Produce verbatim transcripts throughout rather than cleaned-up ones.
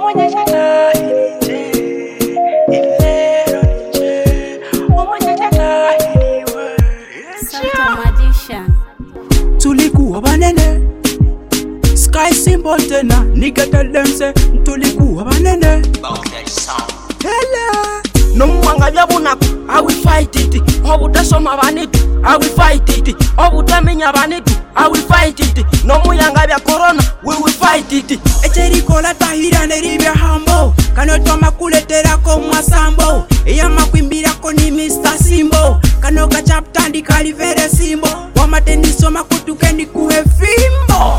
Omwanya chata hilinje, ilero ninje. Omwanya chata hiliwe. Santa Magician. Tulikuwa banene, sky symbol tena, nigga tell them say tulikuwa banene. Hello. No mwanga bya bunaku, I will fight it. Obutasoma banitu, I will fight it. Obutamenya banitu, I will fight it. No muyanga bya corona, we will fight it. Echerikola tahira neribya hambo, kano toma kuletera ko masambo. Eya makwimbira ko ni Mister Simbo, kano ka chapter ndi kalivere simbo. Wamateni soma kutukendi kuhe fimbo.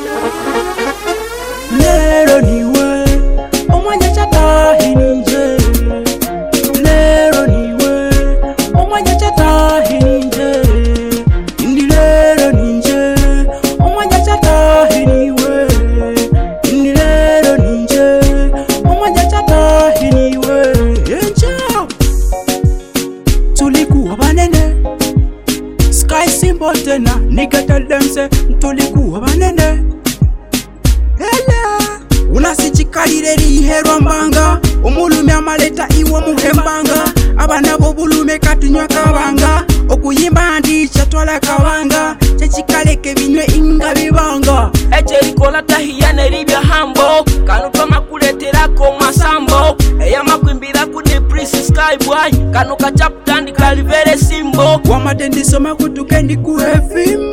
Lero niwe, omwanya chata hininje. Lero niwe, omwanya chata hininje. Indi lero ninje, omwanya chata hiniwe. Indi lero ninje, omwanya chata hiniwe. Enja tulikuwa banene, sky symbol tena, nigga tell them say tulikuwa banene. Hello. Unasichikalire liherwa mbanga, omulume amaleta iwe muhembanga. Abana bobulume katunywa kabanga, okuyimba ndi chatwala kabanga. Chechikaleke binywe inga bibanga. Echerikola tahiya neribya hambo, kano toma kuletera ko masambo. Eya makwimbira ku ni Prince Sky Boy, kano ka chapter ndi kalivere simbo. Wamatendi soma kutukendi kuhe fimbo.